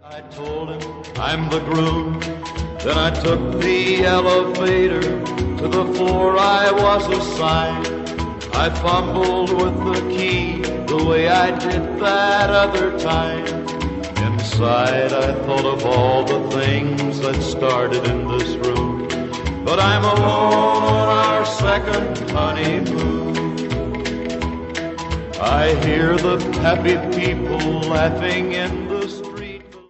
I told him I'm the groom. Then I took the elevator to the floor I was assigned. I fumbled with the key the way I did that other time. Inside I thought of all the things that started in this room. But I'm alone on our second honeymoon. I hear the happy people laughing in